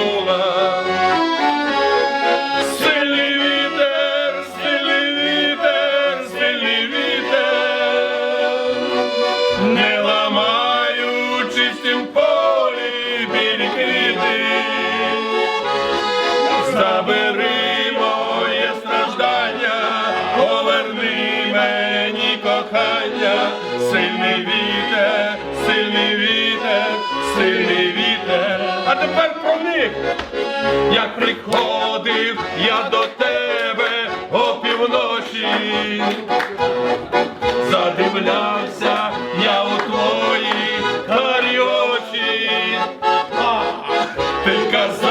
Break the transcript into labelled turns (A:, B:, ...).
A: минула. Сильний вітер, сильний вітер, сильний вітер, не ламаючи в тім полі білі квіти. Забери моє страждання, поверни мені кохання. Сильний вітер, сильний вітер, сильний вітер. А тепер про них. Як приходив я до тебе опівночі, задивлявся я у твої карі очі. Ти казав,